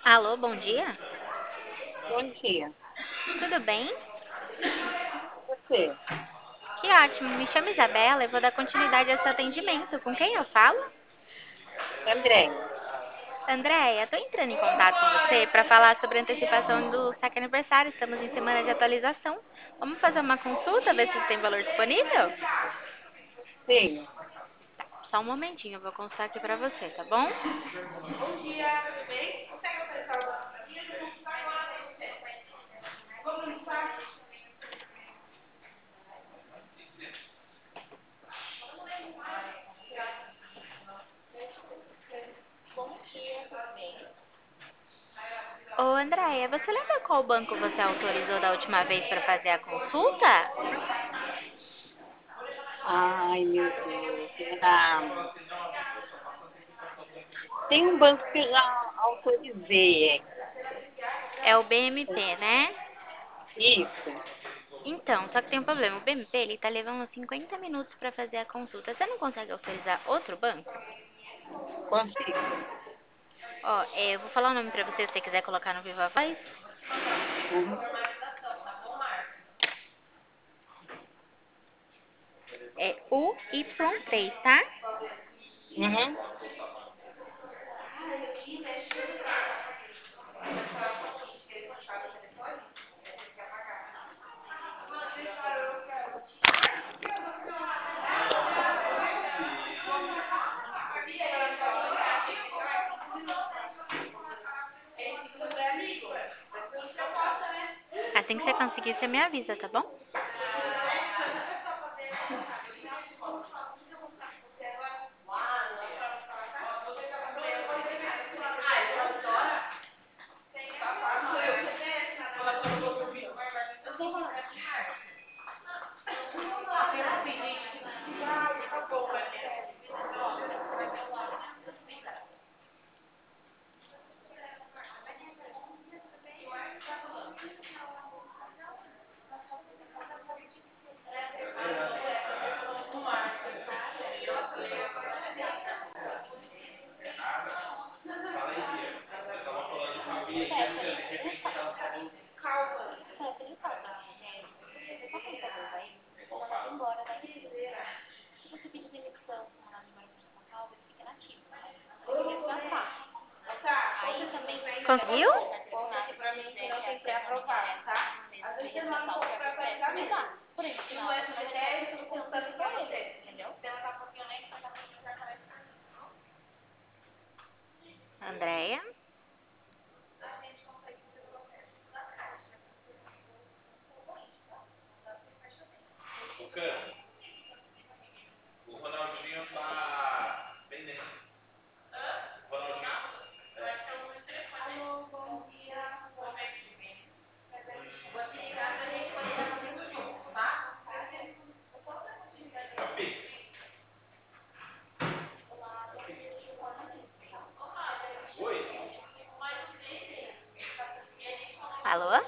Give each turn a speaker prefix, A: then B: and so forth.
A: Alô, bom dia.
B: Bom dia.
A: Tudo bem?
B: Você?
A: Que ótimo. Me chamo Isabela e vou dar continuidade a esse atendimento. Com quem eu falo?
B: Andréia.
A: Andréia, estou entrando em contato com você para falar sobre a antecipação do saque aniversário. Estamos em semana de atualização. Vamos fazer uma consulta, ver se tem valor disponível?
B: Sim.
A: Só um momentinho, eu vou consultar aqui para você, tá bom? Ô, Andréia, você lembra qual banco você autorizou da última vez para fazer a consulta?
B: Ai, meu Deus. Tem um banco que eu já autorizei.
A: É o BMP, né?
B: Isso.
A: Então, só que tem um problema. O BMP, ele tá levando uns 50 minutos para fazer a consulta. Você não consegue autorizar outro banco?
B: Consigo.
A: Ó, eu vou falar o nome pra você se você quiser colocar no Viva Voz.
B: Uhum.
A: É UY3, tá?
B: Uhum.
A: Assim que você conseguir, você me avisa, tá bom? Conseguiu? Andréia? Alô?